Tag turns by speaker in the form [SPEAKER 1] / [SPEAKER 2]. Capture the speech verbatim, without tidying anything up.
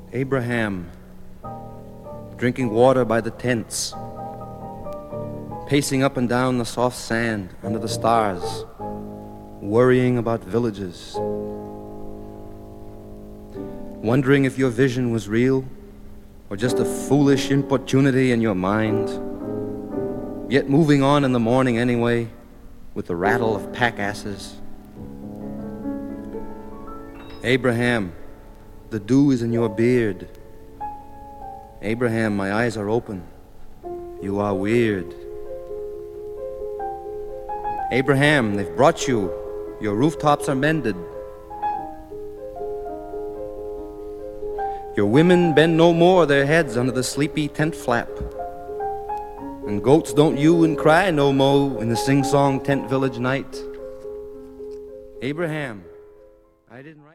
[SPEAKER 1] Abraham, drinking water by the tents, pacing up and down the soft sand under the stars, worrying about villages, wondering if your vision was real or just a foolish importunity in your mind, yet moving on in the morning anyway with the rattle of pack asses. Abraham, the dew is in your beard. Abraham, my eyes are open. You are weird. Abraham, they've brought you. Your rooftops are mended. Your women bend no more their heads under the sleepy tent flap. And goats don't you and cry no mo in the sing-song tent village night. Abraham, I didn't write